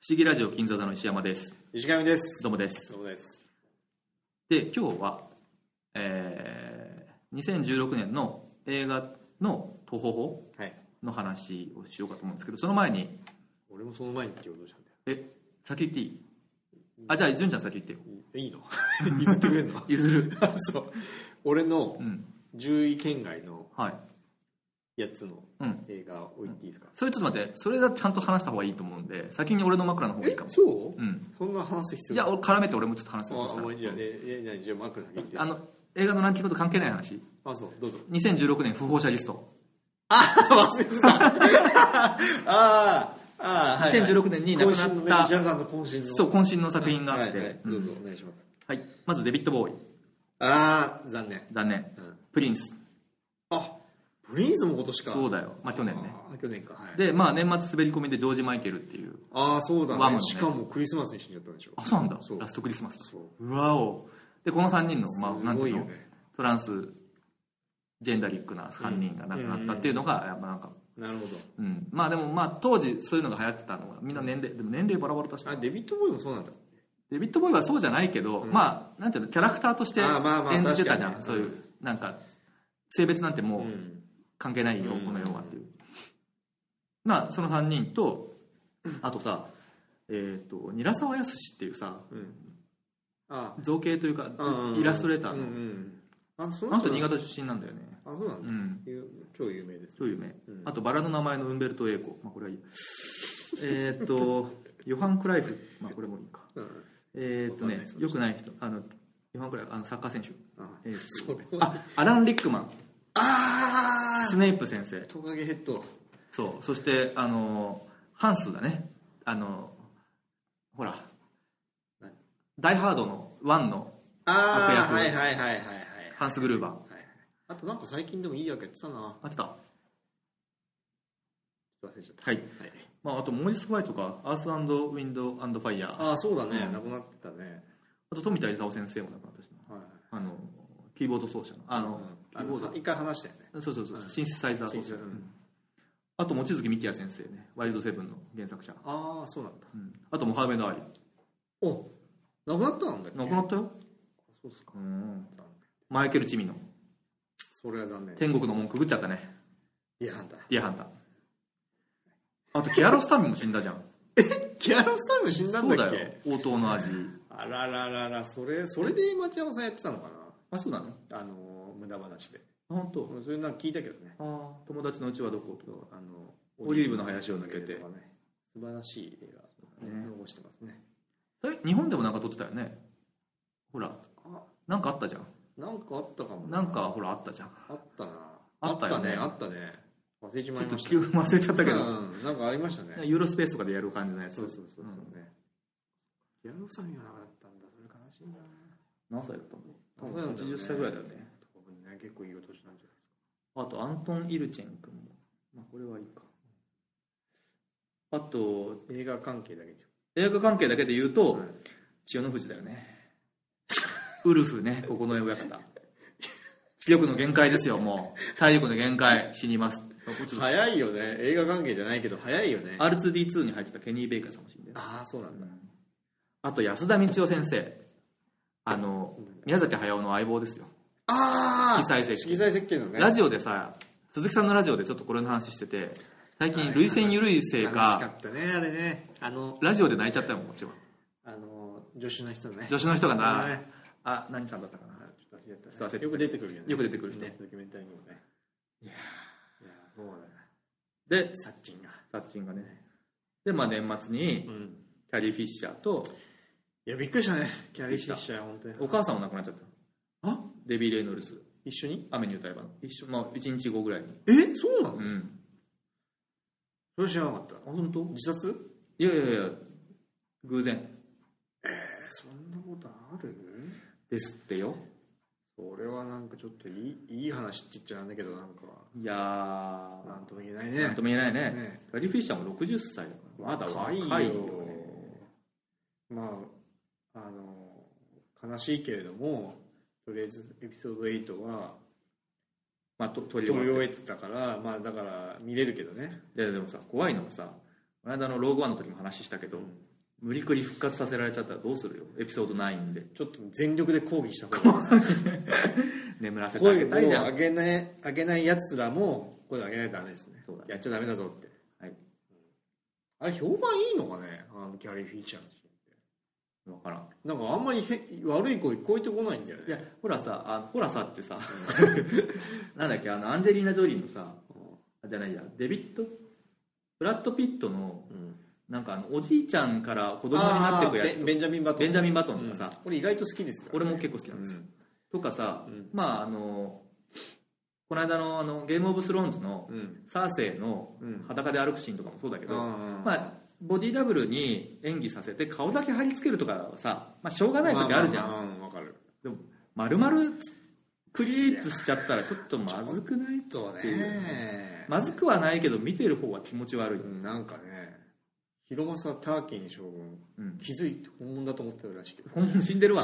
思議ラジオ金座の石山です。 石上です。 どうもです。 どうもです。 で、今日は、2016年の映画の東宝法の話をしようかと思うんですけど、その前に俺もその前にって言おうとしたんだよ。 先言っていい？じゃあ純ちゃん先言ってよ。 いいの？譲ってくれるの？ 譲る。 そう。俺の10位圏外のやつの映画を言っていいですか？ それちょっと待って、それはちゃんと話した方がいいと思うんで、先に俺の枕の方がいいかも。 そう？そんな話す必要？ いや、絡めて俺もちょっと話すよ。 じゃあ枕先言って。 映画のランキングと関係ない話。 そう、どうぞ。 2016年不法者リスト。 忘れてた。 2016年に亡くなった石原さんの渾身の。 そう、渾身の作品があって。 どうぞお願いします。 はい。まずデビッド・ボーイ。 残念。 プリンス。 プリンスも今年か。 そうだよ。去年ね。 去年か。 で、年末滑り込みでジョージ・マイケルっていう。 そうだね。しかもクリスマスに死んじゃったんでしょ。 そうなんだ。ラストクリスマス。うわお。で、この3人の、なんていうの、トランスジェンダリックな3人が亡くなったっていうのが、やっぱなんか。 なるほど。 でも当時そういうのが流行ってたのは、みんなでも年齢バラバラだし。 デビッド・ボーイもそうなんだ。 デビッド・ボーイはそうじゃないけど、なんていうの、キャラクターとして演じてたじゃん。そういう、なんか、性別なんてもう関係ないよ、この世はっていう。その3人と、あとさ、韮沢靖っていうさ、造形というか、イラストレーターの、あの人新潟出身なんだよね。 そうなんだ。超有名です。 超有名。あと、バラの名前のウンベルト・エーコ。これはいい。ヨハン・クライフ。これもいいか。よくない人。ヨハン・クライフ、サッカー選手。アラン・リックマン。スネイプ先生。 トカゲヘッド。 そう。そして、ハンスだね。ほら。ダイ・ハードの1の悪役。ハンス・グルーバー。 あとなんか最近でもいい役やってたな。 あってた。 忘れちゃった。 はい。あと、モーリス・ホワイトか、アース&ウィンド&ファイヤー。 そうだね。亡くなってたね。 あと、富田勲先生も亡くなったしな。キーボード奏者の。 一回話したよね。 そう。シンセサイザー奏者。あと、望月幹也先生ね。ワイルドセブンの原作者。 そうなんだ。 あと、モハメド・アリ。 亡くなったんだっけ？ 亡くなったよ。 そうですか。 マイケル・チミノ。 それは残念。 天国の門くぐっちゃったね。 ディアハンター。 あと、キアロスタミも死んだじゃん。 キアロスタミも死んだんだっけ？ そうだよ。応答の味。 あら、それで町山さんやってたのかな？ そうなの？ 無駄話で。 本当？ それなんか聞いたけどね。 友達のうちはどこ？オリーブの林を抜けて。 素晴らしい映画残してますね。 日本でもなんか撮ってたよね。ほら、なんかあったじゃん。 なんかあったかも。 なんかほらあったじゃん。 あったな。 あったよね。 忘れちまいました。 ちょっと忘れちゃったけど。 なんかありましたね。 ユーロスペースとかでやる感じのやつ。 そうね。キアロスタミはなかったんだ。それ悲しいな。 何歳だったの？80歳ぐらいだよね。 結構いいお年なんじゃないですか。あとアントン・イルチェン君も。これはいいか。あと映画関係だけで言うと、千代の富士だよね。ウルフね、ここの親方。気力の限界ですよ、もう。体力の限界、死にます。 早いよね。映画関係じゃないけど、早いよね。 R2D2 に入ってたケニー・ベイカーさんも死んでる。 そうなんだ。 あと、安田道夫先生。宮崎駿の相棒ですよ。色彩設計のね。 ラジオでさ、鈴木さんのラジオでちょっとこれの話してて、最近、涙腺ゆるいせいか、 楽しかったね、あれね。 ラジオで泣いちゃったよ、もちろん。 助手の人ね。 助手の人がな、何さんだったかな。 よく出てくるよね。 よく出てくる人。 ドキュメンタリーにもね。いや、そうだね。で、サッチンがね。で、年末に、キャリー・フィッシャーと、 いや、びっくりしたね。キャリー・フィッシャー、本当に。 お母さんも亡くなっちゃった。デビー・レイノルズ。 一緒に？ 雨に歌えば。1日後ぐらいに。 そうなの？それ知らなかった。 本当？ 自殺？ いや、偶然。 そんなことある？ ですってよ。 それはなんかちょっといい話って言っちゃなんだけど、なんか。 いやー。 なんとも言えないね。 キャリー・フィッシャーも60歳だから。まだ若いよね。 悲しいけれども、とりあえずエピソード8は、撮り終えてたから、だから見れるけどね。 でもさ、怖いのはさ、この間のローグワンの時も話したけど、 無理くり復活させられちゃったらどうするよ、エピソード9で。 ちょっと全力で抗議した方がいいです。 眠らせてあげたいじゃん。 声を上げないやつらも声を上げないとダメですね。そうだね、やっちゃダメだぞって。はい。あれ評判いいのかね、ギャリー・フィーチャーの人って。 分からん。 なんかあんまり悪い声聞こえてこないんだよね。 いやほらさってさなんだっけ、アンジェリーナ・ジョリーのさ、じゃないや、ブラッド・ピットの、なんかおじいちゃんから子供になっていくやつ、 ベンジャミン・バトンとかさ、 これ意外と好きですよ。 俺も結構好きなんですよ。とかさ、まあこの間のゲームオブスローンズのサーセイの裸で歩くシーンとかもそうだけど、まあボディダブルに演技させて顔だけ貼り付けるとかはさ、まあしょうがない時あるじゃん。 わかる。 でも丸々クリエイトしちゃったらちょっとまずくないとね。 まずくはないけど見てる方は気持ち悪い。 なんかね、広政ターキン将軍、気づいて本物だと思ってるらしいけど、 本物死んでるわ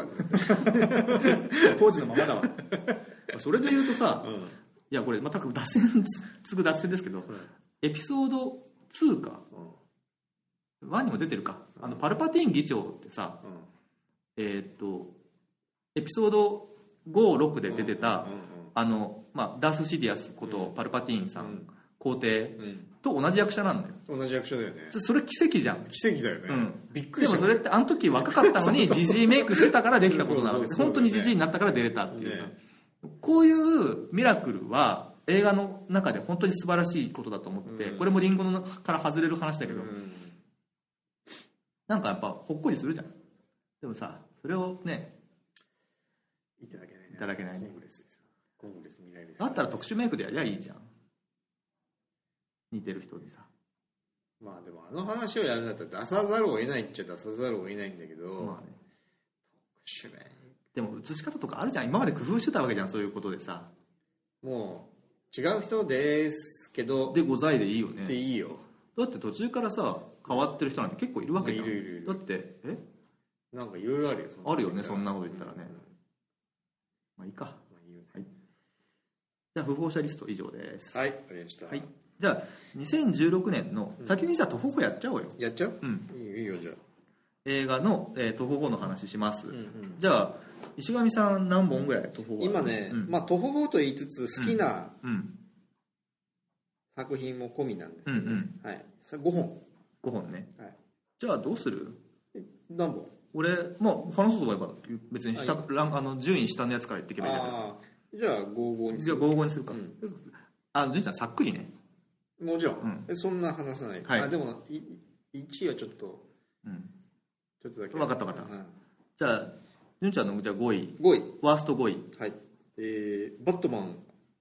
当時のままだわ。それで言うとさ、いやこれ全く脱線ですけど、エピソード2か、1にも出てるか、パルパティーン議長ってさ、エピソード5、6で出てたまあ、ダース・シディアスことパルパティーンさん、皇帝と同じ役者なんだよ。 同じ役者だよね。 それ奇跡じゃん。 奇跡だよね。びっくりした。 でもそれってあの時若かったのにジジイメイクしてたからできたことなわけで、本当にジジイになったから出れたっていうさ、こういうミラクルは映画の中で本当に素晴らしいことだと思って、これもリンゴのから外れる話だけど、なんかやっぱほっこりするじゃん。でもさ、それをね、 いただけないね。コングレス未来です。 だったら特殊メイクでやりゃいいじゃん。似てる人にさ。 まあでも話をやるんだったら出さざるを得ないっちゃ出さざるを得ないんだけど、まあね、特殊メイクでも映し方とかあるじゃん。今まで工夫してたわけじゃん、そういうことでさ。 もう違う人ですけどでございでいいよね。 でいいよ。 だって途中からさ変わってる人なんて結構いるわけじゃん。いるだってなんかいろいろあるよ。 あるよね、そんなこと言ったらね。まあいいか。はい、じゃあ不法者リスト以上です。 はい、わかりました。はい。 じゃあ2016年の先にじゃあトホホやっちゃおうよ。 やっちゃう？いいよじゃあ。 映画のトホホの話します。じゃあ石上さん何本ぐらいトホホ？ 今ね、まあトホホと言いつつ好きな作品も込みなんですけど、はい。5本。 5本ね。 はい。 じゃあどうする？ 何本？ 俺まあ話そうと思えば別に下順位下のやつから言っていけばいいんだけど。 じゃあ55にする。 じゃあ55にするか。純ちゃんさっくりね。 もちろん。そんな話さない。でも1位はちょっとちょっとだけ。 分かった。じゃあ純ちゃんのじゃあ5位。ワースト5位。 はい。バットマン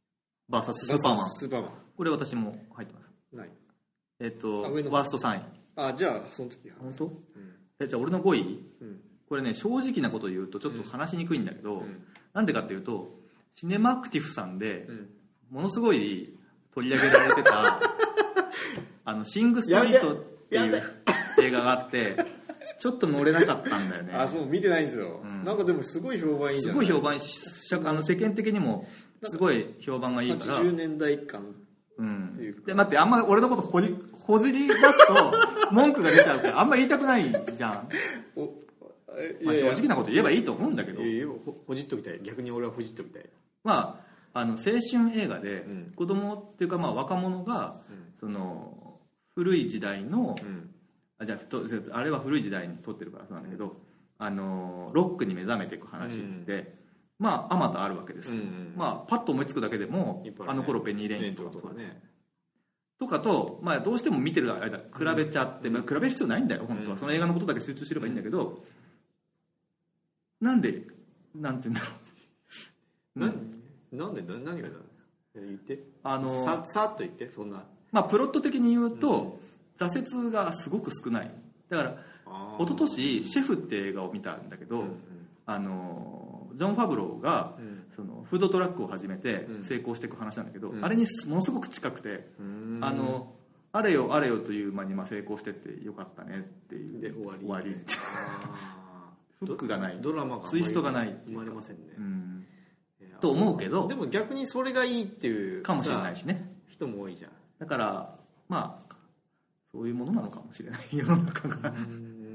VS スーパーマン。これ私も入ってます。 ない。 ワースト3 位。じゃあその時本当？じゃあ俺の5位、これね正直なこと言うとちょっと話しにくいんだけど、なんでかっていうとシネマアクティフさんでものすごい取り上げられてたシング・ストリートっていう映画があってちょっと乗れなかったんだよね。 そう見てないんですよ。なんかでもすごい評判いいじゃない。 すごい評判いいし世間的にもすごい評判がいいから 80年代感で待って、あんま俺のことほじり出すと文句が出ちゃうからあんま言いたくないじゃん。まあ、正直なこと言えばいいと思うんだけど、 ほじっときたい。逆に俺はほじっときたい。 まあ青春映画で子供っていうかまあ若者がその古い時代のじゃあれは古い時代に撮ってるからそうなんだけどロックに目覚めていく話ってまああまたあるわけですよ。まあパッと思いつくだけでもあの頃ペニー・レインとかねとかとまあどうしても見てる間比べちゃって、比べる必要ないんだよ本当は。その映画のことだけ集中すればいいんだけど、なんて言うんだろう。 なんで何がだ言ってさっと言ってそんな。 まあプロット的に言うと、挫折がすごく少ない。だから一昨年シェフって映画を見たんだけど、ジョン・ファブローがそのフードトラックを始めて成功していく話なんだけど、あれにものすごく近くて、あれよあれよという間に成功してってよかったねっていうで終わりフックがない、 ドラマがツイストがない生まれませんね、 と思うけど、 でも逆にそれがいいっていうかもしれないしね、 人も多いじゃん。 だからまあそういうものなのかもしれない世の中が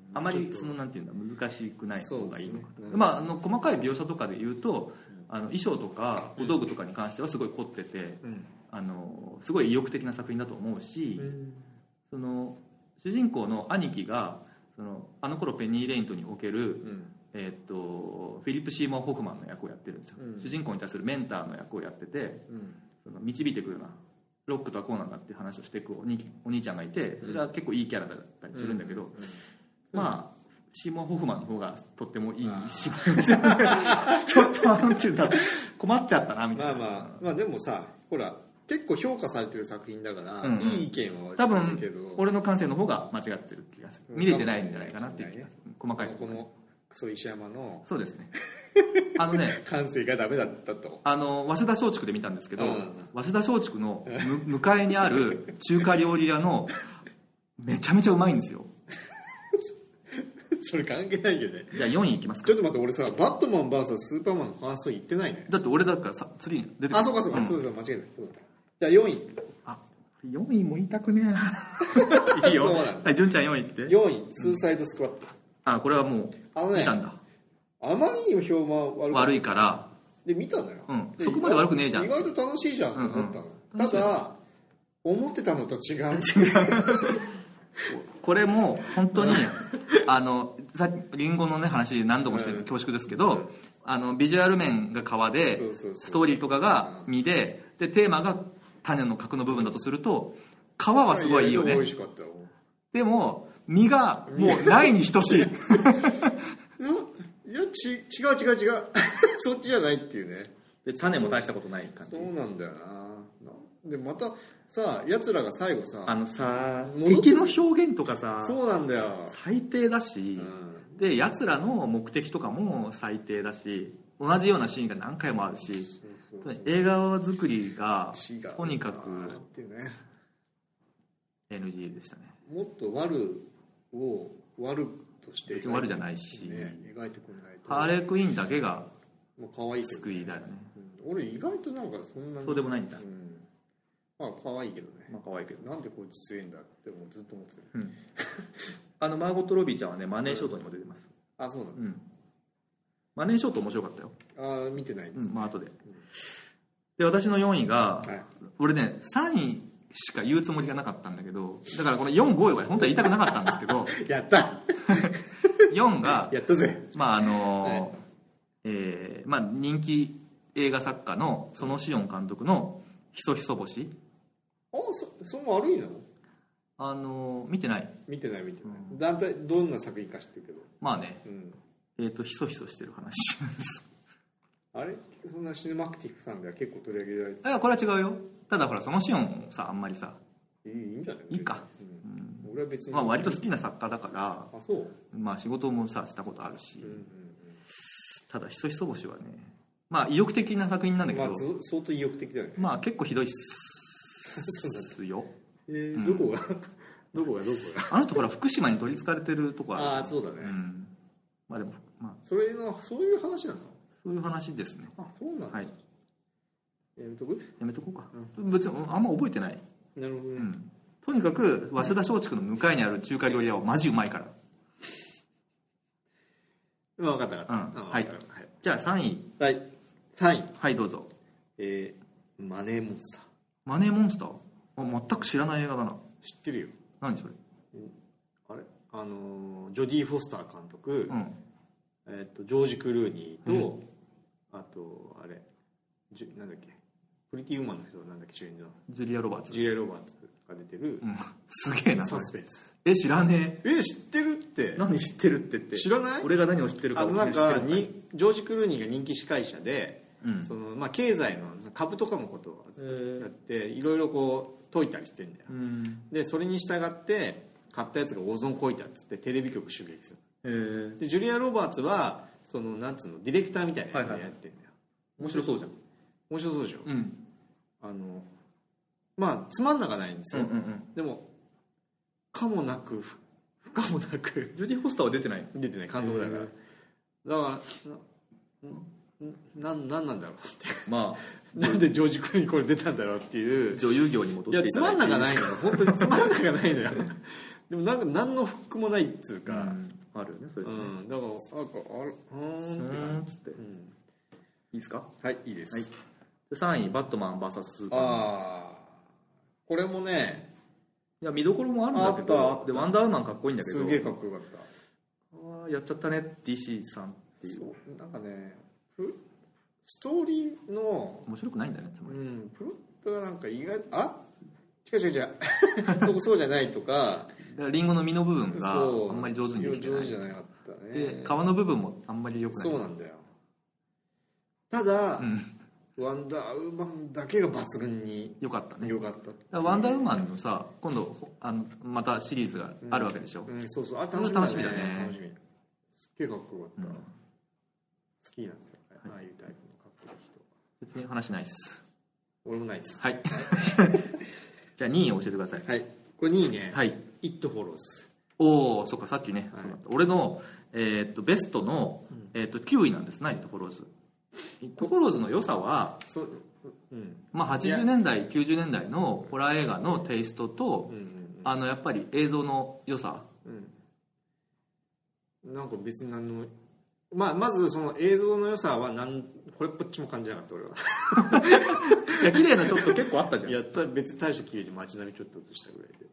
あまりそのなんていうんだ難しくない方がいいのかと、まあ、細かい描写とかで言うと衣装とか小道具とかに関してはすごい凝ってて、すごい意欲的な作品だと思うし、その主人公の兄貴があの頃ペニー・レイントにおける、フィリップ・シーモア・ホフマンの役をやってるんですよ、主人公に対するメンターの役をやってて、その導いてくるようなロックとはこうなんだっていう話をしていくお兄ちゃんがいて、それは結構いいキャラだったりするんだけど、まあシーモア・ホフマンの方がとってもいい芝居をしてるちょっとなんていうんだろう、困っちゃったなみたいな。 まあでもさ、ほら結構評価されてる作品だから、いい意見は多分俺の感性の方が間違ってる気がする、見れてないんじゃないかなっていう気がする、細かいところ。 このクソ石山のそうですね感性がダメだったと。 早稲田松竹で見たんですけど、早稲田松竹の向かいにある中華料理屋のめちゃめちゃうまいんですよそれ関係ないよね。 じゃあ4位いきますか。 ちょっと待って、俺さバットマン VS スーパーマンのファースト言ってないね。 だって俺だからさ次に出てくる。 そうか、そうです、間違えた。そうだ。じゃあ4位。 4位も言いたくねえないいよ。はい、純ちゃん4位って。 4位スーサイドスクワット。 これはもう見たんだ。 あまりにも評判悪いからで見たんだよ、 そこまで悪くねえじゃん、 意外と楽しいじゃんって思ったの、ただ思ってたのと違うこれも本当にさっきリンゴのね話何度もしてる恐縮ですけど、ビジュアル面が皮でストーリーとかが身でテーマが種の核の部分だとすると皮はすごいいいよね。 美味しかったよ。 でも身がもうないに等しいいや違うそっちじゃないっていうね。 で種も大したことない感じ。 そうなんだよな。でまたさ、やつらが最後さ敵の表現とかさ、 そうなんだよ、 最低だし、でやつらの目的とかも最低だし、同じようなシーンが何回もあるし、映画作りがとにかく NG でしたね。 もっと悪として別に悪じゃないし、 描いてくれないと。 ハーレークイーンだけが可愛い救いだよね。 俺意外となんかそんなにそうでもないんだ。 まあ可愛いけどね。 可愛いけどなんでこいつ強いんだってずっと思ってた。マーゴット・ロビーちゃんはねマネーショートにも出てます。 そうなんだ。 マネーショート面白かったよ。 見てないんです。 後で。で私の4位が、俺ね3位しか言うつもりがなかったんだけど、だからこの4、5位は本当は言いたくなかったんですけどやった 4がやったぜ。 人気映画作家の園子温監督のひそひそ星。 そんな悪いの？ 見てない。 見てない。だんだんどんな作品か知ってるけど。 まあね、ひそひそしてる話なんですあれそんなシネマクティフさんでは結構取り上げられてる。 これは違うよ。ただほらそのシオンさあんまりさいいんじゃない？いいか、 俺は別に割と好きな作家だから、 そう仕事もさしたことあるし、ただひそひそ星はね意欲的な作品なんだけど、 相当意欲的だよね。 結構ひどいっすよ。 どこがあの人ほら福島に取りつかれてるとこある。 そうだね。 でもそういう話なの？ そういう話ですね。 そうなんだ。 はい。 やめとこうか。 別にあんま覚えてない。 なるほどね。 とにかく早稲田松竹の向かいにある中華料理屋はマジうまいから。 分かった。 はい。じゃあ3位。 はい。3位。 はい、どうぞ。 マネーモンスター。 マネーモンスター？全く知らない映画だな。 知ってるよ。 何それ？ あれジョディ・フォスター監督、ジョージ・クルーニーと、あとあれなんだっけ、プリティウーマンの人なんだっけ、主演のジュリア・ロバーツが出てる、 すげえなサスペンス。 知らねえ。 知ってるって。 何知ってるって知らない？ 俺が何を知ってるか。 なんかジョージ・クルーニーが人気司会者で、経済の株とかのことをやっていろいろこう解いたりしてんだよ。でそれに従って買ったやつが大損こいたっつってテレビ局襲撃する。でジュリア・ロバーツはなんつうのディレクターみたいなのやってんだよ。 面白そうじゃん。 面白そうでしょ。つまんながないんですよ。でも可もなく不可もなく。 ジョディ・フォスターは出てない？ 出てない、監督だから。だからなんなんだろうってなんでジョージ・クルーニーこれ出たんだろうっていう。 女優業に戻っていただいて。 つまんながないのよ。本当につまんながないのよ。でもなんか何のフックもないっつうか、 あるよねそれでね。 だからなんかって感じつって、いいですか？ はい、いいです。はい、 3位バットマン VS スーパーマン。 これもね、 いや見どころもあるんだけど、でワンダーウーマンかっこいいんだけど、 すげえかっこよかった。 やっちゃったね DC さんっていう。 そうなんかね、ストーリーの面白くないんだねつまり。 プロットがなんか意外と違うそうじゃないとか。 だからリンゴの実の部分があんまり上手にできてない。 上手じゃなかったね。 で皮の部分もあんまり良くない。 そうなんだよ。ただ、ワンダーウーマンだけが抜群に良かったね。 良かった。 ワンダーウーマンのさ、今度またシリーズがあるわけでしょ。 そうそう、 あれ楽しみだね。 楽しみ。すっげえかっこよかった。好きなんですよ。ああいうタイプのかっこいい人。 別に話ないです。 俺もないです。 はい。じゃあ2位を教えてください。 はい。これ2位ね。 はい。 It Follows。 おお、そっか、さっきね。俺のベストの9位なんですね、It Follows。It Followsの良さは、まあ80年代90年代のホラー映画のテイストと、やっぱり映像の良さ。 なんか別にまずその映像の良さはこっちも感じなかった俺は。 いや綺麗なショット結構あったじゃん。 いや別に大して綺麗で街並みちょっと映したぐらいで。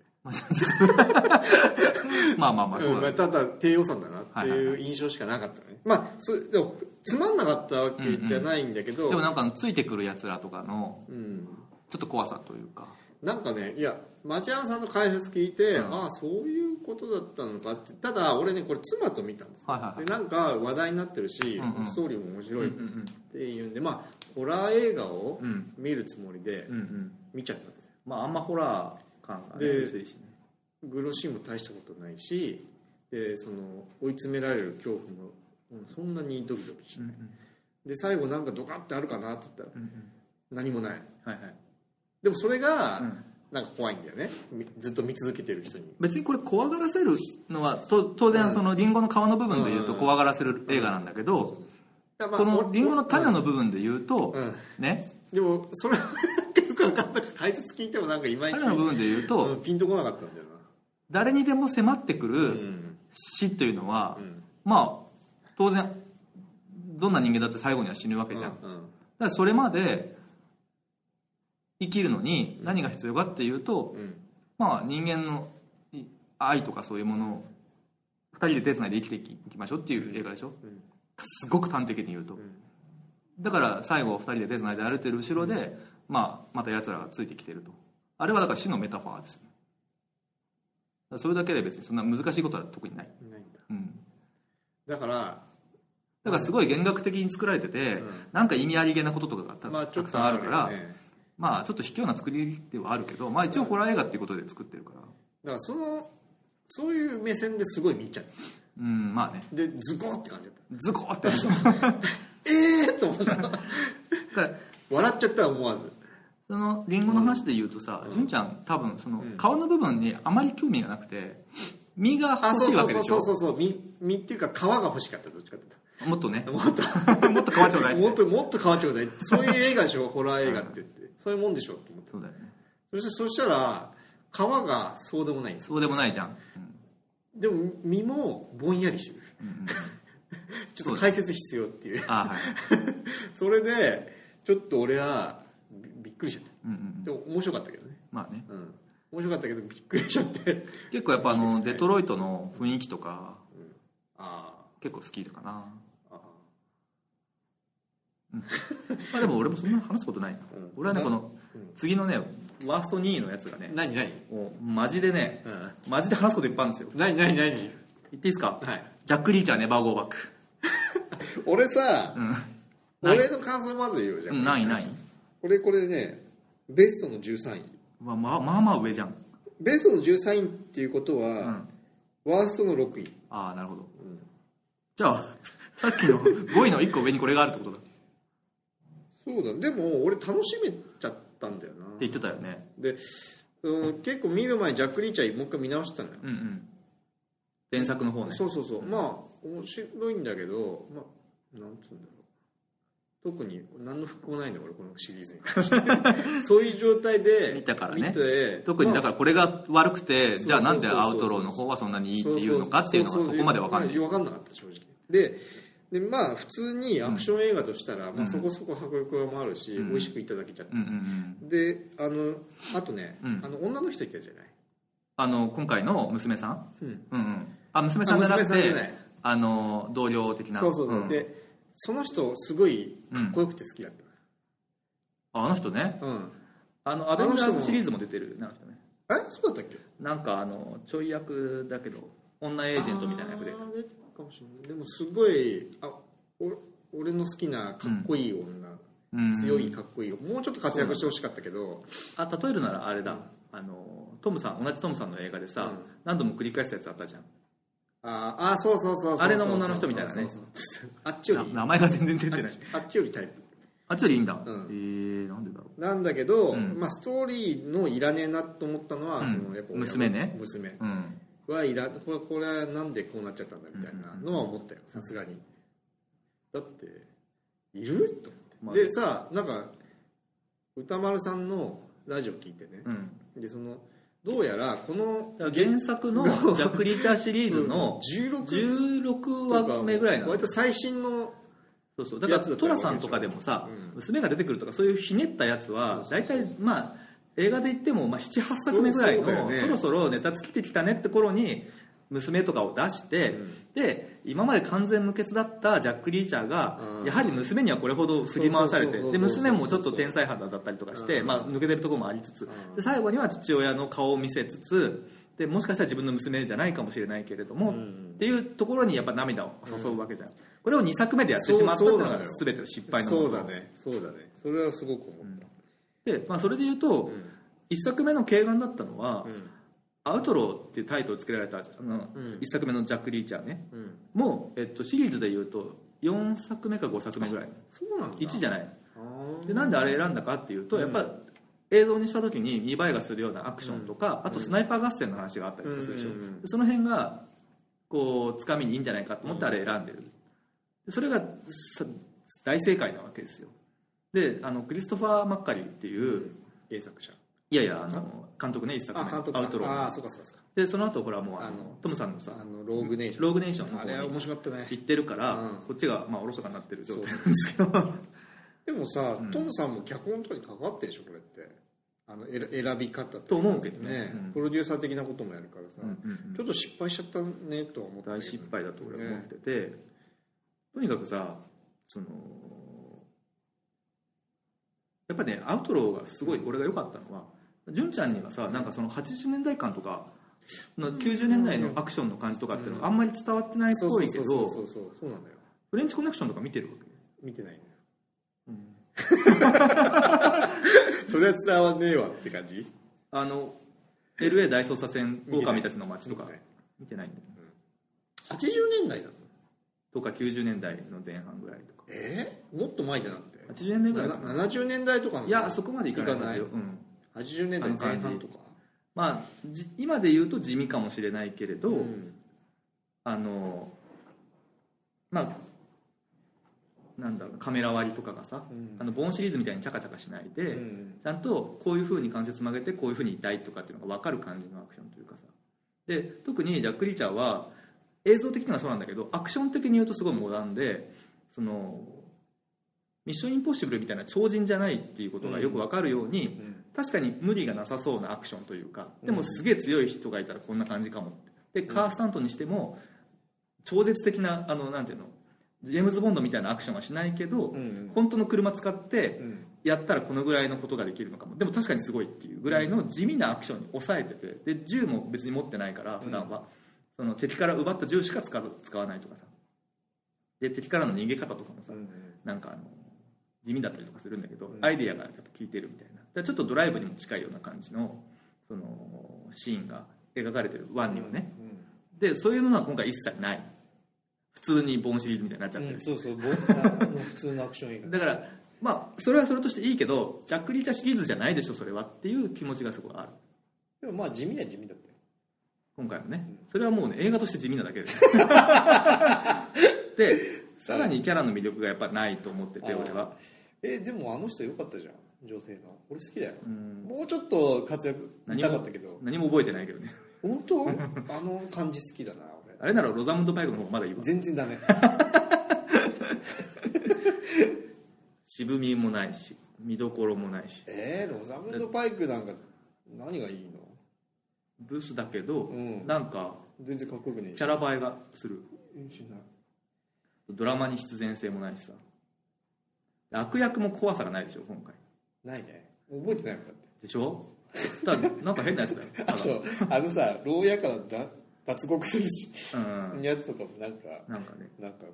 まあそうだ、 ただ低予算だなっていう印象しかなかったね。まあでもつまんなかったわけじゃないんだけど、 でもなんかついてくるやつらとかのちょっと怖さというか、 なんかね、いや町山さんの解説聞いて、そういうことだったのかって。ただ俺ねこれ妻と見たんですよ、でなんか話題になってるし、ストーリーも面白いっていうんで、まあホラー映画を見るつもりで見ちゃったんですよ。 まああんまホラー感が薄いしね。 グロシーンも大したことないし、でその追い詰められる恐怖もそんなにドキドキしない、で最後なんかドカッてあるかなって言ったら、何もない、でもそれがなんか怖いんだよね、ずっと見続けてる人に。 別にこれ怖がらせるのは当然そのリンゴの皮の部分でいうと怖がらせる映画なんだけど、このリンゴの種の部分でいうとね、 でもそれはよく分かんなくて解説聞いてもなんかいまいち種の部分でいうとピンとこなかったんだよな。 誰にでも迫ってくる死というのは、まあ当然どんな人間だって最後には死ぬわけじゃん、だからそれまで生きるのに何が必要かっていうと、まあ人間の愛とかそういうものを2人で手つないで生きていきましょうっていう映画でしょ、すごく端的に言うと、だから最後2人で手つないで歩いてる後ろで、また奴らがついてきてると。あれはだから死のメタファーですよ。それだけで別にそんな難しいことは特にない。だからすごい弦楽的に作られてて、なんか意味ありげなこととかがたくさんあるから、まあちょっと卑怯な作りではあるけど、まあ一応ホラー映画っていうことで作ってるから。 だからそういう目線ですごい見ちゃう。 まあね。 でズコーって感じだった。 ズコーってと思った。笑っちゃった思わず。 そのリンゴの話で言うとさ、純ちゃん多分その皮の部分にあまり興味がなくて、実が欲しいわけでしょ。 そう実っていうか皮が欲しかった。どっちかってもっとね、 もっと皮ちょうだい、 もっと皮ちょうだい、そういう映画でしょホラー映画ってそういうもんでしょと思って。 そうだよね。 そしたら皮がそうでもないんですよ。 そうでもないじゃん、 でも実もぼんやりしてる、ちょっと解説必要っていうそれでちょっと俺はびっくりしちゃった、でも面白かったけどね。 まあね、 面白かったけどびっくりしちゃって。 結構やっぱデトロイトの雰囲気とか、結構好きだかな。でも俺もそんな話すことないな、俺はねこの次のねワースト2位のやつがね、 何マジでね、マジで話すこといっぱいあるんですよ。 何言っていいですか、ジャック・リーチャーネバーゴーバック。 俺さ、俺の感想まず言うじゃん。 ないこれねベストの13位。 まあ上じゃん。 ベストの13位っていうことは、ワーストの6位。 ああなるほど、じゃあさっきの5位の1個上にこれがあるってことだ。 そうだ。でも俺楽しめちゃったんだよなって言ってたよね。 で結構見る前にジャック・リーチャーもう一回見直したのよ、 原作の方ね。 そう、まあ面白いんだけど、まあなんつうんだろう、 特に何の復興ないんだ俺このシリーズに関してそういう状態で見たからね。特にだからこれが悪くて、じゃあなんでアウトローの方はそんなにいいっていうのかっていうのがそこまで分かんない。 分かんなかった正直でまあ普通にアクション映画としたら、まあ、そこそこ迫力もあるし、美味しくいただけちゃった、であとね、女の人いたじゃない、 今回の娘さん、娘さんじゃなくて同僚的な、 そうでその人すごいかっこよくて好きだった、 あの人ね、アベンジャーズシリーズも出てるな、人ね。 そうだったっけ。 なんかちょい役だけど女エージェントみたいな役でかもしれない。でもすごい俺の好きなかっこいい女、強いかっこいい、もうちょっと活躍してほしかったけど、 例えるならあれだ、トムさん、同じトムさんの映画でさ、何度も繰り返したやつあったじゃん。 そうあれの女の人みたいなね。 あっちより名前が全然出てない。 あっちよりタイプ、 あっちよりいいんだ。なんでだろう。 なんだけど、まあストーリーのいらねえなと思ったのは、そのやっぱ娘ね。 娘はいらこれはなんでこうなっちゃったんだみたいなのは思ったよ、さすがに。だっていると思って、でさ、なんか歌丸さんのラジオ聞いてね、でそのどうやらこの原作のジャック・リーチャーシリーズの16話目ぐらいなの、 割と最新の。 そうだからトラさんとかでもさ、娘が出てくるとかそういうひねったやつは大体まあ映画で言っても7、8作目ぐらいのそろそろネタ尽きてきたねって頃に娘とかを出して、で今まで完全無欠だったジャック・リーチャーがやはり娘にはこれほど振り回されて、で娘もちょっと天才肌だったりとかして、抜けてるところもありつつ、で最後には父親の顔を見せつつ、でもしかしたら自分の娘じゃないかもしれないけれども、っていうところにやっぱ涙を誘うわけじゃん。これを2作目でやってしまったっていうのが全ての失敗のもの。 そうだねそれはすごく思った、 で、それで言うと、1作目の慶眼だったのは、アウトローっていうタイトルをつけられた1作目のジャック・リーチャーね、もう、シリーズで言うと4作目か5作目ぐらい。 そうなんだ。 1じゃない。でなんであれ選んだかっていうと、やっぱ映像にした時に見栄えがするようなアクションとか、あとスナイパー合戦の話があったりとかするでしょ、その辺がこうつかみにいいんじゃないかと思ってあれ選んでる、それが大正解なわけですよ。でクリストファー・マッカリーっていう原作者、 いやいや監督ね、1作目アウトロー。 そうかでその後ほらもうトムさんのさローグネーションの方にあれ面白かったね行ってるから、こっちがおろそかになってる状態なんですけどでもさ、トムさんも脚本とかに関わってるでしょこれって。選び方と思うけどね、 プロデューサー的なこともやるからさ、ちょっと失敗しちゃったねとは思って大失敗だと俺は思ってて、とにかくさやっぱねアウトローがすごい俺が良かったのは、純ちゃんにはさなんかその80年代感とか90年代のアクションの感じとかっていうのがあんまり伝わってないっぽいけど、 そうなんだよ。 フレンチコネクションとか見てるわけ？ 見てないんだよ。それは伝わんねえわって感じ。 LA 大捜査線狼たちの街とか見てないんだよ。 80年代だとか90年代の前半ぐらいとか。 もっと前じゃなくて 80年代ぐらいかな。 70年代とかの。 いやそこまでいかないんですよ。 80年代前半とか。 今で言うと地味かもしれないけれど、なんだろう、カメラ割りとかがさ、ボーンシリーズみたいにチャカチャカしないで、ちゃんとこういう風に関節曲げてこういう風に痛いとかっていうのが分かる感じのアクションというかさ。で特にジャック・リーチャーは映像的にはそうなんだけどアクション的に言うとすごいモダンで、そのミッションインポッシブルみたいな超人じゃないっていうことがよく分かるように、確かに無理がなさそうなアクションというか、でもすげえ強い人がいたらこんな感じかもって。でカースタントにしても超絶的ななんていうのジェームズ・ボンドみたいなアクションはしないけど、本当の車使ってやったらこのぐらいのことができるのかも、でも確かにすごいっていうぐらいの地味なアクションに抑えてて、で銃も別に持ってないから普段は、その敵から奪った銃しか使わないとかさ、で敵からの逃げ方とかもさ、なんか地味だったりとかするんだけど、アイデアがやっぱ効いてるみたいな、ちょっとドライブにも近いような感じのそのシーンが描かれてる1にはね、でそういうものは今回一切ない。普通にボーンシリーズみたいになっちゃってるし、 普通のアクション映画だからそれはそれとしていいけどジャック・リーチャーシリーズじゃないでしょそれはっていう気持ちがすごいある。 でも地味は地味だったよ今回もね、それはもうね映画として地味なだけででさらにキャラの魅力がやっぱないと思ってて、俺は。 でもあの人良かったじゃん、女性の。俺好きだよ。もうちょっと活躍見たかったけど。 何も覚えてないけどね。 本当？あの感じ好きだな俺。 あれならロザムンド・パイクの方がまだいいわ。 全然ダメ。 渋みもないし見どころもないし。 ロザムンド・パイクなんか何がいいの？ ブスだけど、なんか全然かっこよくねえし、 キャラ映えがする。ドラマに必然性もないしさ、悪役も怖さがないでしょ今回。ないね、覚えてないもんだって。でしょ。だなんか変なやつだよ。あとさ、牢屋から脱獄するし、やつとかもなんかね、なんか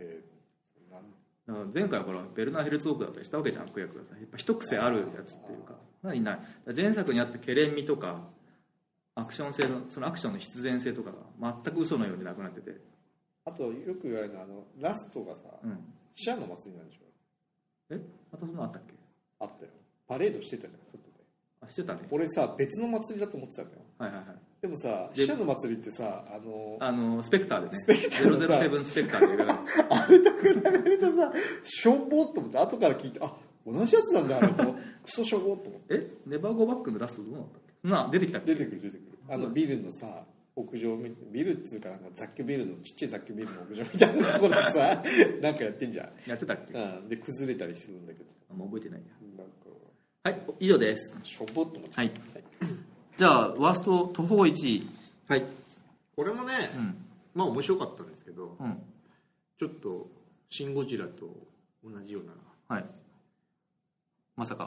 前回はほらベルナー・ヘルツォークだったりしたわけじゃん、悪役がさ。やっぱ一癖あるやつっていうかないない。前作にあったケレン味とかアクション性のそのアクションの必然性とかが全く嘘のようになくなってて。あとよく言われるのはラストがさ、死者の祭りなんでしょ。またそんなのあったっけ？あったよ。パレードしてたじゃん外で。してたね。俺さ別の祭りだと思ってたんだよ。はいはいはい。でもさ死者の祭りってさスペクターでね。スペクター007スペクターであれと比べるとさしょぼっと思って後から聞いて同じやつなんだあれとクソしょぼっと思って。ネバーゴーバックのラストどうなったっけ？出てきたっけ？出てくるビルのさ屋上ビルっつうかなんか雑居ビルのちっちゃい雑居ビルの屋上みたいなところでさなんかやってんじゃん。やってたっけ？で崩れたりするんだけどあんま覚えてないや。なんかはい以上です。しょぼっと思って。はい、じゃあワースト途方1位。はい、これもね、まあ面白かったんですけど、ちょっとシン・ゴジラと同じような。はい、まさか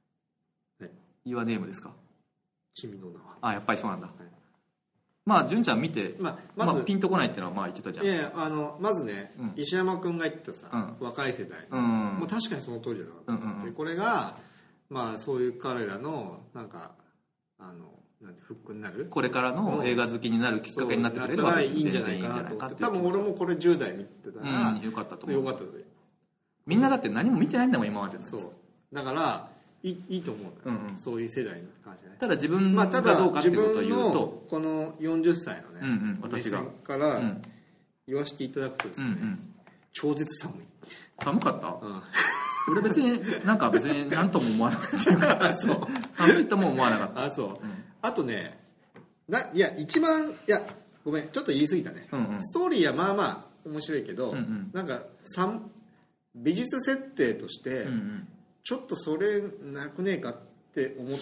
Your Nameですか？君の名は。やっぱりそうなんだ。まあ純ちゃん見て、まずピンとこないっていうのはまあ言ってたじゃん。いやまずね、石山君が言ってたさ、若い世代、まあ確かにその通りだなと思って、これがまあそういう彼らのなんかなんてフックになる、これからの映画好きになるきっかけになってくれればいいんじゃないかなと思って。多分俺もこれ10代見てたらよかったと思う。よかったで。みんなだって何も見てないんだもん今までの。そうだからいいと思う、そういう世代に関してね。ただ自分がどうかってことを言うと、この40歳のね、私がから言わせていただくとですね、超絶寒い。寒かった？俺別になんか別に何とも思わなかったっていうか寒いとも思わなかった。そう。あとねいやごめんちょっと言い過ぎたね。ストーリーはまあまあ面白いけど、なんか美術設定としてちょっとそれなくねえかって思って、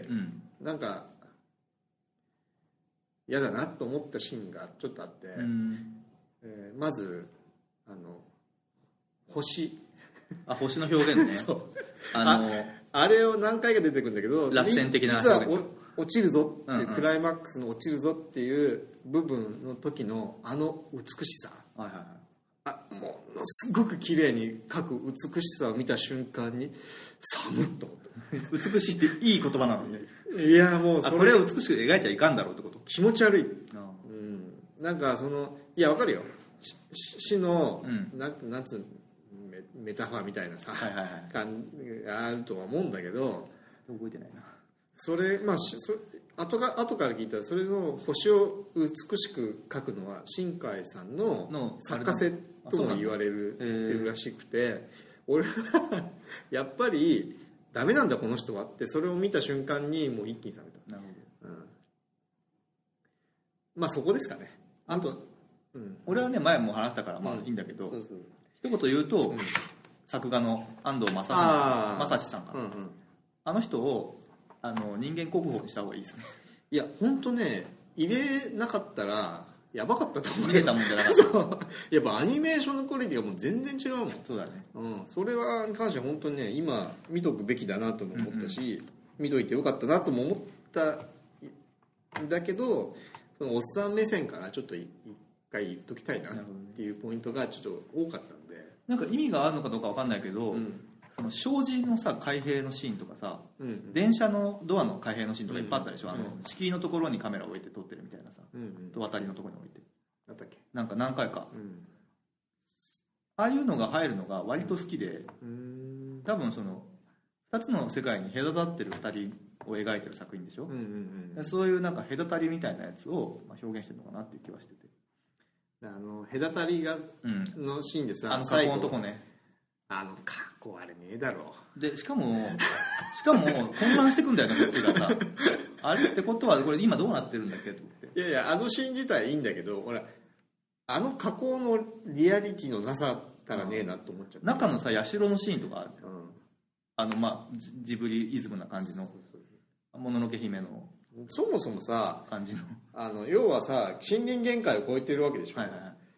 なんか嫌だなと思ったシーンがちょっとあって、まず星の表現ね。そうあれを何回か出てくるんだけど、螺旋的な表現。実は落ちるぞっていう、クライマックスの落ちるぞっていう部分の時の美しさ、ものすごく綺麗に描く美しさを見た瞬間に寒っと思った。美しいっていい言葉なのにね。いやもうこれを美しく描いちゃいかんだろうってこと。気持ち悪い。なんかいやわかるよ、死のなんつうメタファーみたいなさ感があるとは思うんだけど、覚えてないな。それ後から聞いたら、それの星を美しく描くのは新海さんの作家性とも言われてるらしくて、俺はやっぱりダメなんだこの人はって、それを見た瞬間にもう一気に冷めた。なるほど。まあそこですかね。あと、俺はね前も話したからまあいいんだけど、一言言うと、作画の安藤正史さんかな、あの人を人間国宝にした方がいいですね。いや本当ね、入れなかったらやばかったと思う。入れたもんじゃなかったやっぱアニメーションのクオリティがもう全然違うもん。そうだね、それはに関しては本当にね、今見とくべきだなとも思ったし、見といてよかったなとも思ったんだけど、そのおっさん目線からちょっと一回言っときたいなっていうポイントがちょっと多かったんで、なんか意味があるのかどうか分かんないけど、その障子のさ開閉のシーンとかさ、電車のドアの開閉のシーンとかいっぱいあったでしょ。敷居のところにカメラを置いて撮ってるみたいなさ、と渡りのところに置いてだったっけ、なんか何回か、ああいうのが入るのが割と好きで、多分その2つの世界に隔たってる2人を描いてる作品でしょ。そういうなんか隔たりみたいなやつを表現してるのかなっていう気はしてて、 隔たりがのシーンでさ、 加工のとこね、 加工あれねえだろでしかも混乱してくんだよねこっちがさあれってことはこれ今どうなってるんだっけと思って。 いやシーン自体いいんだけど、俺加工のリアリティのなさたらねえなと思っちゃった。 中のさ社のシーンとかある、ジブリイズムな感じのもののけ姫のそもそもさ感じの要はさ森林限界を超えてるわけでしょ、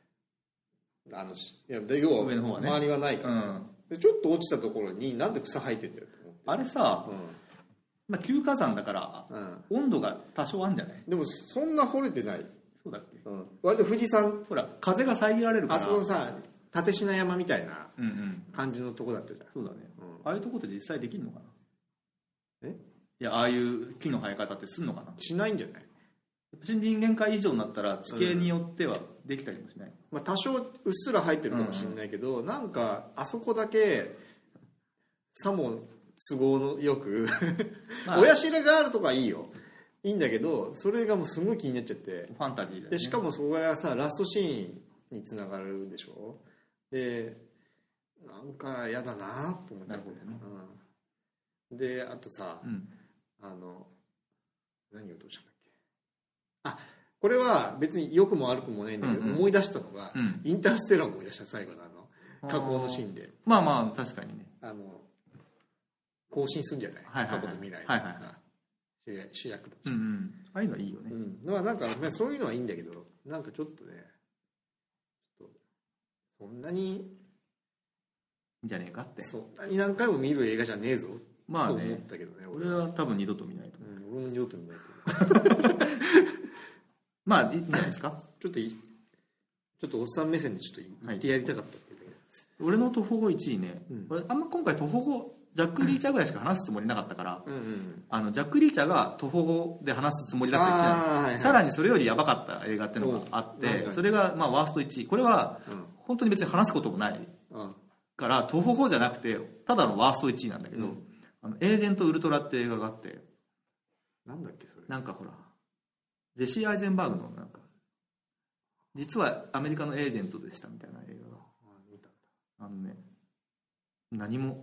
要は上の方はね周りはないからさ、でちょっと落ちたところになんで草生えてんだよと思って。 あれさ、旧火山だから、温度が多少あるんじゃない？ でもそんな掘れてない。 そうだっけ？ 割と富士山ほら風が遮られるから、 あそこのさ立科山みたいな感じのとこだったじゃん。 そうだね、ああいうとこって実際できるのかな。いやああいう木の生え方ってすんのかな。 しないんじゃない？ 森林限界以上になったら地形によってはできたりもしない、 多少うっすら入ってるかもしれないけど、なんかあそこだけさも都合のよく親代があるとかいいよ、いいんだけど、それがもうすごい気になっちゃって、 ファンタジーだよね。 でしかもそれがさラストシーンにつながるでしょ。でなんか嫌だなと思って。 なるほどね、 であとさ、何をどうしたんだっけ。これは別に良くも悪くもないんだけど、思い出したのが、インターステラーを思い出した。最後の加工のシーンでまあ確かにね、 更新するんじゃない、過去と未来のさ、主役たち、 ああいうのはいいよね、 なんかそういうのはいいんだけど、なんかちょっとねそんなにいいんじゃねえかって、 そんなに何回も見る映画じゃねえぞと思ったけどね。 俺は多分二度と見ないと思う。俺も二度と見ないと思うまあいいんじゃないですか。 ちょっとおっさん目線でちょっと言ってやりたかったっていう、 俺の徒歩後1位ね、俺あんま今回徒歩後ジャック・リーチャーぐらいしか話すつもりなかったから、ジャック・リーチャーが徒歩後で話すつもりだった1位なの、さらにそれよりヤバかった映画っていうのがあって、それがワースト1位。これは本当に別に話すこともないから徒歩後じゃなくてただのワースト1位なんだけど、エージェント・ウルトラって映画があって、 なんだっけそれ。 なんかほらジェシー・アイゼンバーグのなんか実はアメリカのエージェントでしたみたいな映画が何も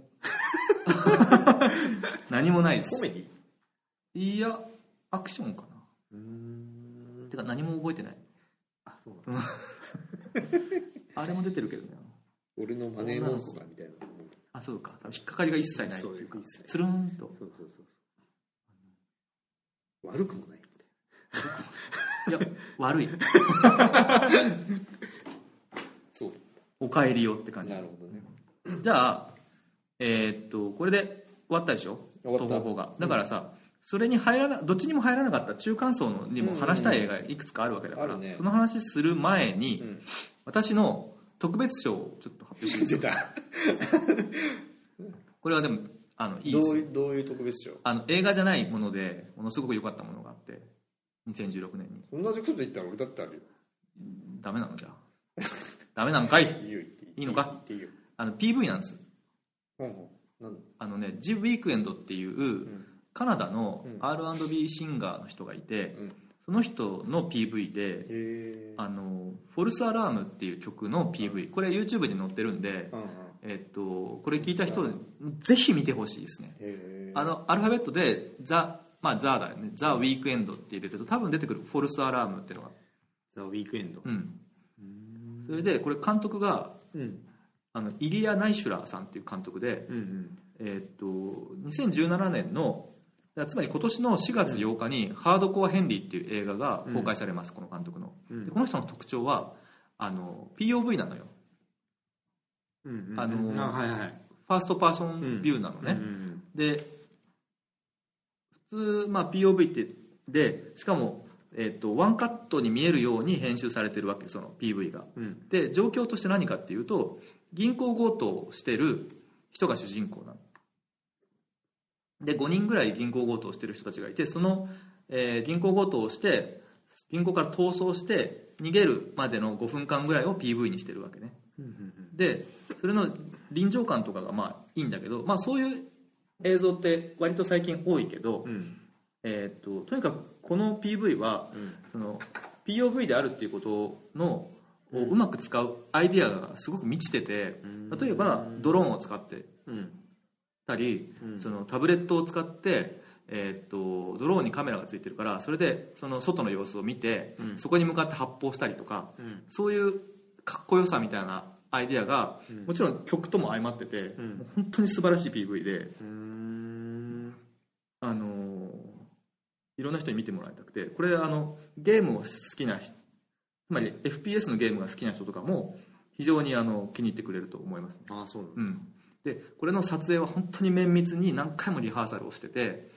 何もないです。 コメディ？ いやアクションかな。てか何も覚えてない。 そうなんだあれも出てるけどね、 俺のマネーモンスターみたいな。 そうか、引っかかりが一切ないっていうか、つるんと。 そう悪くもない。 いや悪いそう、 お帰りよって感じ。 なるほどね。 じゃあこれで終わったでしょ、 終わった。 東方がだからさ、それにどっちにも入らなかった中間層にも話したい映画いくつかあるわけだから、その話する前に、私の特別賞をちょっと発表して出たこれはでもいいですよ。 どういう特別賞？ 映画じゃないものでものすごく良かったものがあって、2016年に。 同じこと言ったら俺だってあるよ。 ダメなの？じゃあダメなのかい。 いいのか。PV なんです。ジ・ウィークエンドっていうカナダの R&B シンガーの人がいて、その人の PV でフォルスアラームっていう曲の PV、これ YouTube に載ってるんで、これ聞いた人ぜひ見てほしいですね。アルファベットでザだよね、ザ・ウィークエンドって入れると多分出てくるフォルスアラームっていうのが、 ザ・ウィークエンド、 それでこれ監督が、イリア・ナイシュラーさんっていう監督で、2017年のつまり今年の4月8日にハードコア・ヘンリーっていう映画が公開されます、この監督の。でこの人の特徴はPOV なのよ。ファーストパーソンビューなのね。で普通、POV ってでしかも、ワンカットに見えるように編集されてるわけ、その PV が。で状況として何かっていうと、銀行強盗をしてる人が主人公なので、5人ぐらい銀行強盗をしてる人たちがいて、その、銀行強盗をして銀行から逃走して逃げるまでの5分間ぐらいを PV にしてるわけね。でそれの臨場感とかがいいんだけど、そういう映像って割と最近多いけど、とにかくこの PV は、その POV であるっていうことのをうまく使うアイディアがすごく満ちてて、例えばドローンを使ってたり、そのタブレットを使って、ドローンにカメラがついてるから、それでその外の様子を見て、そこに向かって発砲したりとか、そういうかっこよさみたいなアイディアが、もちろん曲とも相まってて、もう本当に素晴らしい PV で、いろんな人に見てもらいたくて、これゲームを好きな人、つまり FPS のゲームが好きな人とかも非常に気に入ってくれると思います。 あ、そうなんです。でこれの撮影は本当に綿密に何回もリハーサルをしてて、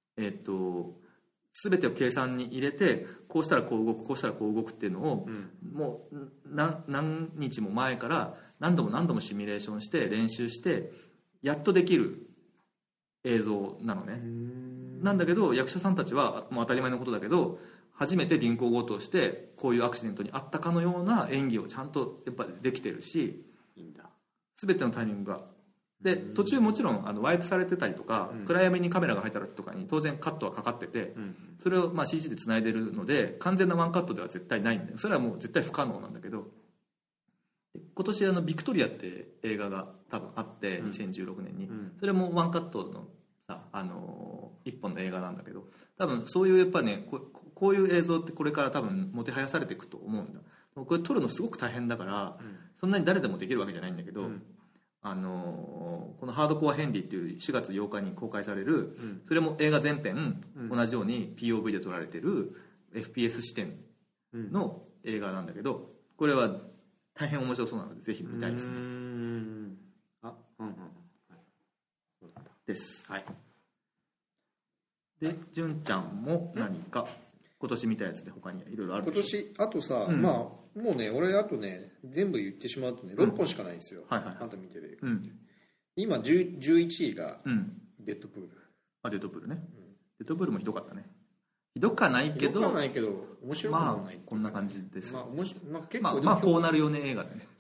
全てを計算に入れて、こうしたらこう動く、こうしたらこう動くっていうのを、もう何日も前から何度もシミュレーションして練習してやっとできる映像なのね。なんだけど役者さんたちはもう当たり前のことだけど、初めて銀行強盗をしてこういうアクシデントにあったかのような演技をちゃんとやっぱできてるし、全てのタイミングがで、途中もちろんワイプされてたりとか、暗闇にカメラが入った時とかに当然カットはかかってて、それをCG でつないでるので完全なワンカットでは絶対ないんだよ。それはもう絶対不可能なんだけど、今年ビクトリアって映画が多分あって、2016年に、それもワンカットのさ、一本の映画なんだけど、多分そういうやっぱね、こういう映像ってこれから多分もてはやされていくと思うんだ。これ撮るのすごく大変だから、そんなに誰でもできるわけじゃないんだけど、このハードコアヘンリーっていう4月8日に公開される、それも映画全編同じように POV で撮られてる FPS 視点の映画なんだけど、これは大変面白そうなのでぜひ見たいですね。です。はい。で、純ちゃんも何か今年見たやつで他にいろいろあるでしょ。 今年あとさ、もうね、俺あとね全部言ってしまうとね6本しかないんですよ。あんた見てる。今11位がデッドプール。 デッドプールね。デッドプールもひどかったね。ひどくはないけど面白くもない。 こんな感じです。 結構こうなるよね映画でね。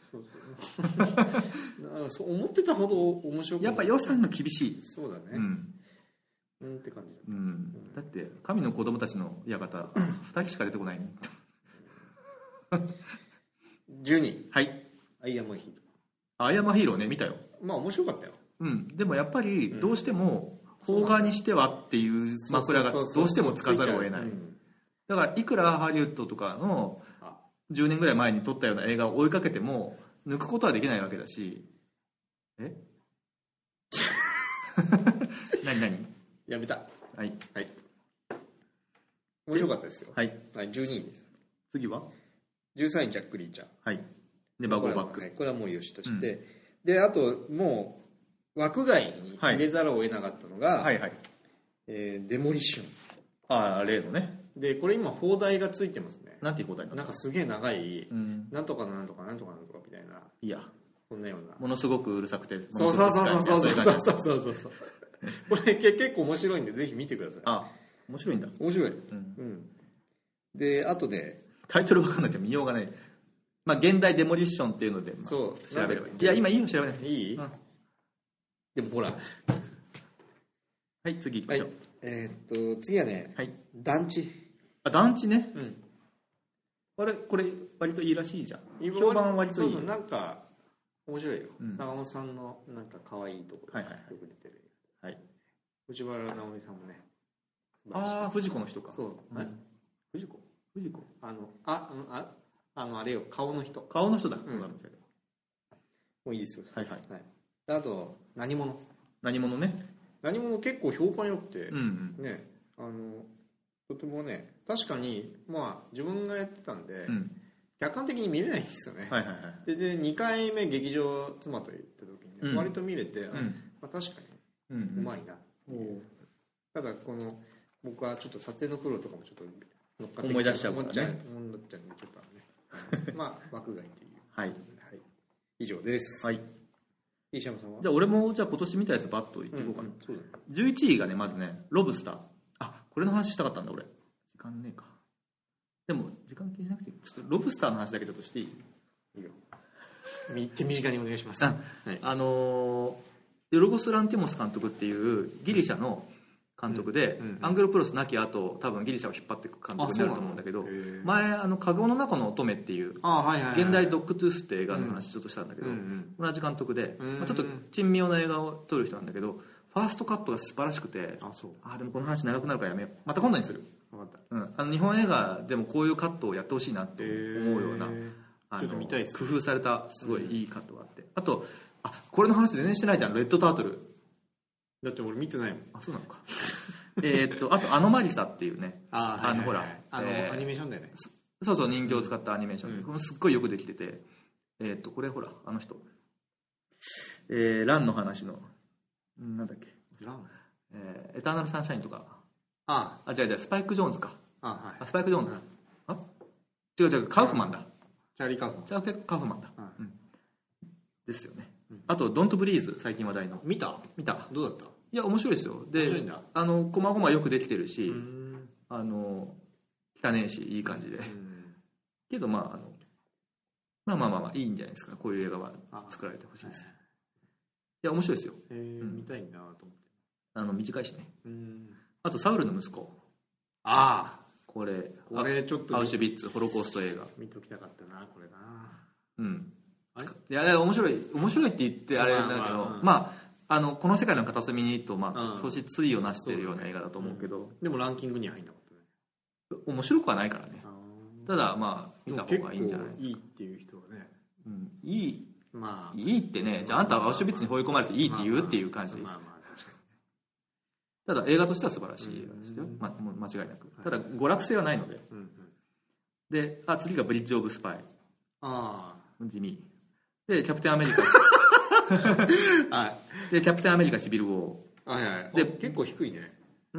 そう思ってたほど面白くない。 やっぱ予算が厳しい。 そうだね。って感じだ。だって神の子供たちの館2人しか出てこないね。 12。 はい。 アイアムヒーロー。アイアムヒーローね、見たよ。 面白かったよ。 でもやっぱりどうしても邦画にしてはっていう枕がどうしてもつかざるを得ない。だからいくらハリウッドとかの10年ぐらい前に撮ったような映画を追いかけても抜くことはできないわけだし。何やめた。 はい。 面白かったですよ。 はい。 12位です。 次は 13位ジャック・リーチャー。 はい。ネバーゴーバック。 これはもうよしとして、であともう枠外に入れざるを得なかったのが、デモリッション。例のね。 でこれ今放題がついてますね。 なんていう放題なんかすげえ長い、なんとかなんとかなんとかなんとかみたいな。 いや。 そんなような。 ものすごくうるさくて。 そう。これ結構面白いんでぜひ見てください。 面白いんだ。 面白い。であとね、 タイトル分かんないと見ようがない。現代デモリッションっていうので、調べればいい。いや今いいよ、調べなくていい。でもほら。 はい、次行きましょう。次はね、団地。 団地ね。これ割といいらしいじゃん。評判は割といい。 なんか面白いよ。坂本さんのなんか可愛いところよく出てる。藤原直美さんもね。 藤子の人か。 そう。藤子。あれよ、顔の人だ。もういいですよ。あと何者ね。 何者結構評判良くてね、とてもね、確かに自分がやってたんで客観的に見れないんですよね。で2回目劇場妻と行った時に割と見れて、確かにうまいな。ただ僕はちょっと撮影の苦労とかもちょっと乗っかって思い出しちゃうからね。 ちょっと枠外という。以上です。石山さんは。 じゃあ俺も今年見たやつバッと言っていこうかな。11位がね、まずね、ロブスター。これの話したかったんだ俺。時間ねえか。でも時間気にしなくていい。ちょっとロブスターの話だけちょっとしていい？ いいよ。手短にお願いします。 ヨルゴス・ランティモス監督っていうギリシャの監督で、アンゲロプロス亡き後多分ギリシャを引っ張っていく監督になると思うんだけど、前カゴの中の乙女っていう現代ドッグトゥースって映画の話ちょっとしたんだけど、同じ監督で、ちょっと珍妙な映画を撮る人なんだけど、ファーストカットが素晴らしくて、でもこの話長くなるからやめよう、また今度にする。日本映画でもこういうカットをやってほしいなって思うような工夫されたすごいいいカットがあって、あとこれの話全然してないじゃん、レッドタートル。 だって俺見てないもん。 そうなのか。あとアノマリサっていうね、ほらアニメーションだよね。 そう人形を使ったアニメーションで、これすっごいよくできてて、これほらあの人、ランの話のなんだっけ、 ラン、 エターナルサンシャインとか、違うスパイク・ジョーンズか。スパイク・ジョーンズ、違うカウフマンだ。 チャーリー・カウフマンだ。ですよね。あとドントブリーズ、最近話題の。 見た。どうだった？ いや面白いですよ。で、細々よくできてるし、汚ねえしいい感じで。けどまあいいんじゃないですか。こういう映画は作られてほしいです。いや面白いですよ。 見たいなと思って。短いしね。あとサウルの息子。これちょっとアウシュビッツホロコースト映画。 見ときたかったなこれな。 いや面白いって言ってあれだけど、この世界の片隅にと年ついをなしてるような映画だと思うけど、 でもランキングには入んなかったね。 面白くはないからね。ただ見た方がいいんじゃないですか。 いいっていう人はね、 いいってね、じゃああんたはアウシュビッツに放り込まれていいって言うっていう感じ。ただ映画としては素晴らしい映画でしたよ、間違いなく。ただ娯楽性はないので。で次がブリッジ・オブ・スパイ。地味でキャプテンアメリカでキャプテンアメリカシビル・ウォーで結構低いね。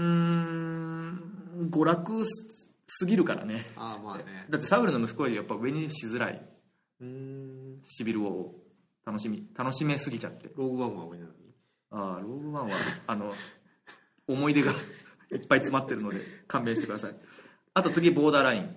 娯楽すぎるからね。だってサウルの息子よりやっぱ上にしづらい。シビル・ウォーを楽しめすぎちゃって。 ローグワンは上なのに。 ローグワンは思い出がいっぱい詰まってるので勘弁してください。あと次ボーダーライン。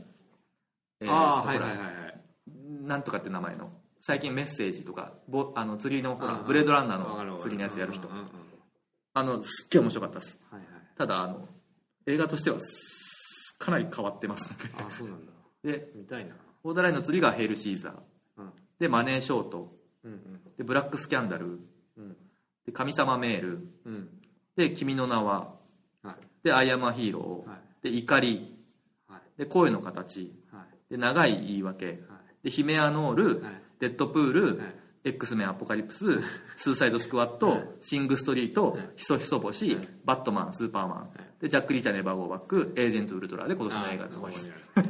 なんとかって名前の最近メッセージとか釣りのほらブレードランナーの釣りのやつやる人、すっげえ面白かったです。ただ映画としてはかなり変わってますので。 そうなんだ。 で見たいな。 ボーダーラインの釣りがヘイル・シーザー、でマネーショート、でブラックスキャンダル、で神様メール、で君の名は、でアイアムアヒーロー、で怒り、で声の形、で長い言い訳、でヒメアノール、デッドプール、X メンアポカリプス、スーサイドスクワット、シングストリート、ヒソヒソ星、バットマン、スーパーマン、でジャック・リーチャーネバーゴーバック、エージェント・ウルトラで今年の映画で終わり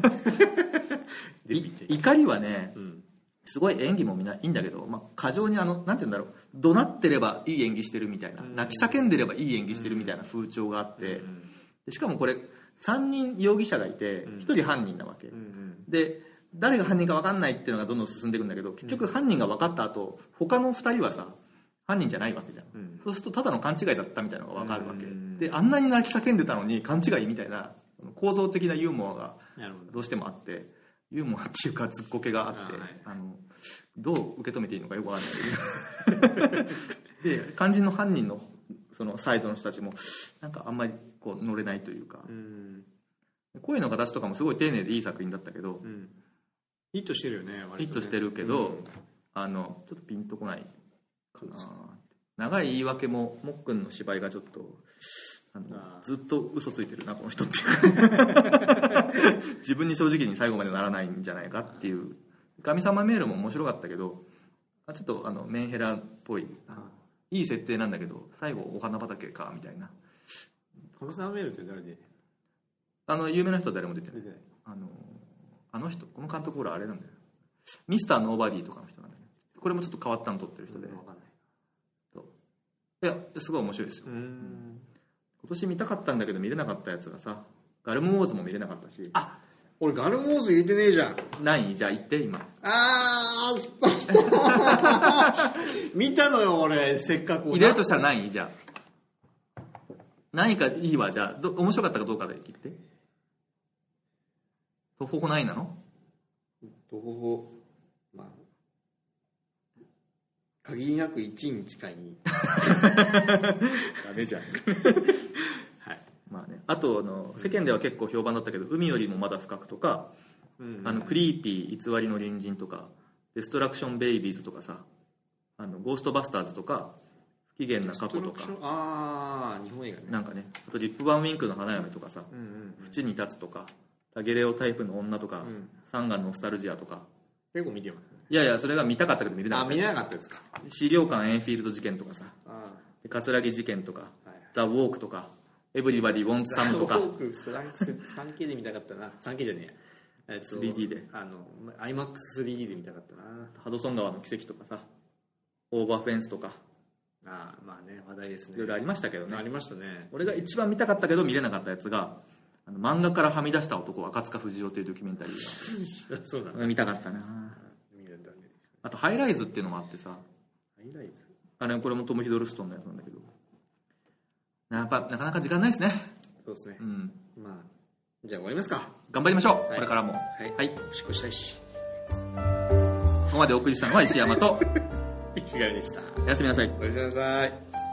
です。怒りはね、すごい演技もみんないいんだけど、過剰になんて言うんだろう、怒鳴ってればいい演技してるみたいな、泣き叫んでればいい演技してるみたいな風潮があって、しかもこれ3人容疑者がいて1人犯人なわけで、誰が犯人か分かんないっていうのがどんどん進んでいくんだけど、結局犯人が分かった後他の2人はさ犯人じゃないわけじゃん、そうするとただの勘違いだったみたいなのが分かるわけで、あんなに泣き叫んでたのに勘違いみたいな構造的なユーモアがどうしてもあって、ユーモアっていうかずっこけがあって、どう受け止めていいのかよく分かんないで、肝心の犯人のそのサイドの人たちもなんかあんまりこう乗れないというか、声の形とかもすごい丁寧でいい作品だったけど、 ヒットしてるよね、 ヒットしてるけど、ちょっとピンとこないかな。長い言い訳ももっくんの芝居がちょっとずっと嘘ついてるなこの人っていう自分に正直に最後までならないんじゃないかっていう。神様メールも面白かったけど、ちょっとメンヘラっぽい、いい設定なんだけど最後お花畑かみたいな。 神様メールって誰で？ 有名な人は誰も出てない。あの人、この監督ほらあれなんだよ、ミスターノーバディとかの人なんだよね。これもちょっと変わったの撮ってる人で、分かんない。いやすごい面白いですよ。今年見たかったんだけど見れなかったやつがさ、ガルムウォーズも見れなかったし。 俺ガルムウォーズ入れてねえじゃん。 何？じゃあ言って今。 失敗した見たのよ俺、せっかく。 入れるとしたら何？じゃあ何かいいわ。じゃあ面白かったかどうかで言って。トホホ何位なの？ トホホ、限りなく1位に近い。 ダメじゃん。 はい。 あと世間では結構評判だったけど海よりもまだ深くとか、クリーピー偽りの隣人とかデストラクションベイビーズとかさ、ゴーストバスターズとか不機嫌な過去とか、 日本映画ね、 なんかね、あとリップバンウィンクの花嫁とかさ、縁に立つとかタゲレオタイプの女とか、サンガンノスタルジアとか結構見てますね。 いやいや、それが見たかったけど見れなかった。 見れなかったですか。 資料館エンフィールド事件とかさ、葛城事件とか、ザ・ウォークとか、エブリバディ・ウォンツ・サムとか。 ザ・ウォーク 3K で見たかったな。3K じゃねえや、 3D で IMAX3D で見たかったな。 ハドソン川の奇跡とかさ、オーバーフェンスとか、 まあね、話題ですね。 いろいろありましたけどね。 ありましたね。 俺が一番見たかったけど見れなかったやつが、漫画からはみ出した男赤塚不二夫というドキュメンタリーがそうだね、 見たかったな。あとハイライズっていうのもあってさ、 ハイライズ、 これもトム・ヒドルストンのやつなんだけど、やっぱなかなか時間ないですね。 そうですね。まあじゃあ終わりますか。 頑張りましょう、これからも。 はい、おしっこしたいし。 ここまでお送りしたのは石山と石狩でした。 おやすみなさい。 おやすみなさい。